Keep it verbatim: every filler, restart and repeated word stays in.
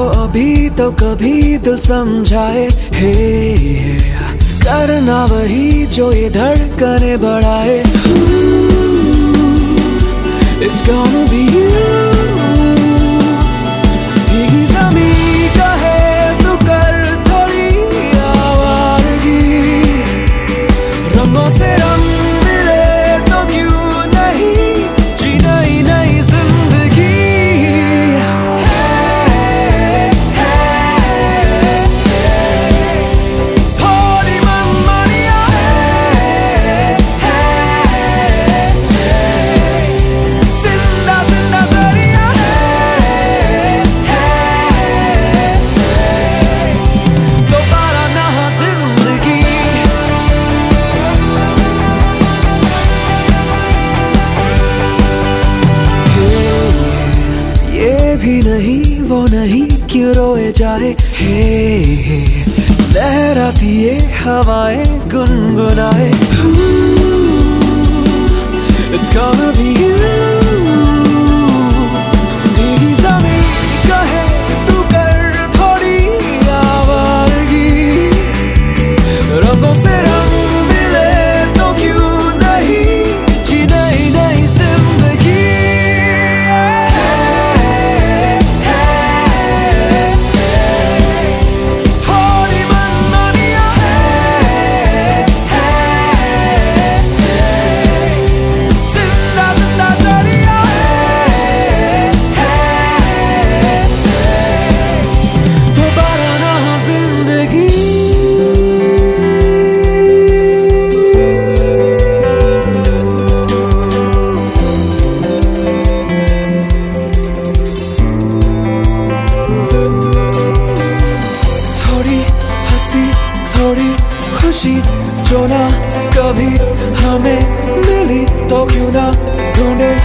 अभी तो कभी दिल समझाए, हे करना वही जो ये धड़कने बढ़ाए। It's gonna be you। भीगी ज़मीं कहे तू कर थोड़ी आवारगी, रंगों से रंग मिले तो क्यों नहीं जी नई नई जिंदगी। थोड़ी मनमानियाँ, जिंदा जिंदा ज़रिया, दोबारा ना जिंदगी। ये भी नहीं वो नहीं क्यों रोए जाए, हे लहराती ये हवाएं गुनगुनाए। It's gonna be you। भीगी ज़मीं कहे तू कर थोड़ी आवारगी, रंगों से रंग मिले तो क्यों नहीं जी नई नई जिंदगी। थोड़ी मनमानियाँ, जिंदा जिंदा ज़रिया, दोबारा ना जिंदगी। थोड़ी हंसी थोड़ी खुशी जो ना कभी हमें मिली तो क्यों ना ढूंढे